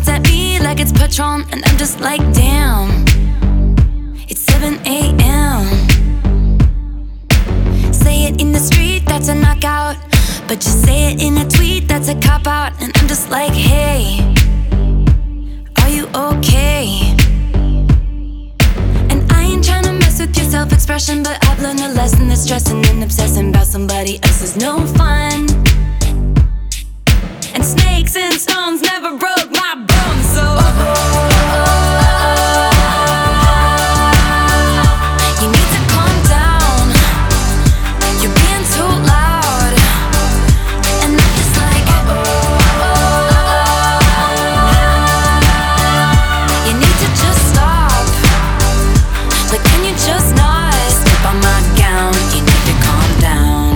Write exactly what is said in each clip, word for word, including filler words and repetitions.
shots at me like it's Patron, and I'm just like, damn, it's seven A M Say it in the street, that's a knockout, but just say it in a tweet, that's a cop-out. And I'm just like, hey, are you okay? And I ain't tryna mess with your self-expression, but I've learned a lesson that stressing and obsessing about somebody else is no fun. And snakes and stones never broke my bones, so you need to calm down. You're being too loud, and I'm just like, you need to just stop. Like, can you just not step on my gown? You need to calm down.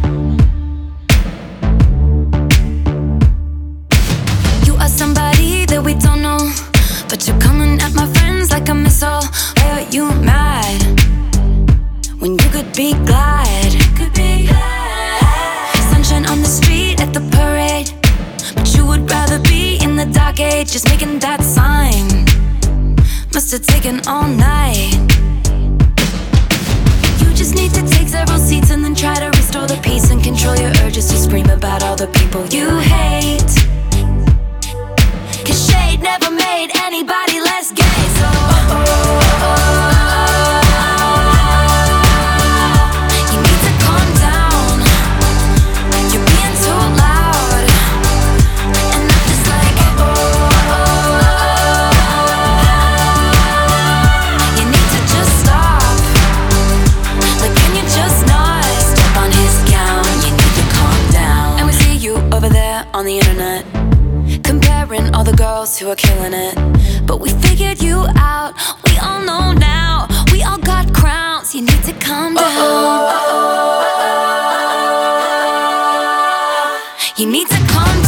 You are somebody that we don't know, but you're coming at my friends like a missile. Why are you mad when you could be glad? Could be glad. Sunshine on the street at the parade, but you would rather be in the dark age, just making that sign. Must have taken all night. You just need to take several seats and then try to restore the peace and control your urges to scream about all the people you hate. Cause shade never made anybody less gay, so you need to calm down. You're being too loud, and I'm just like, you need to just stop. Like, can you just not step on his gown? You need to calm down. And we see you over there on the internet, comparing all the girls who are killing it. But we figured you out, we all know now. We all got crowns, you need to calm down. You need to calm down.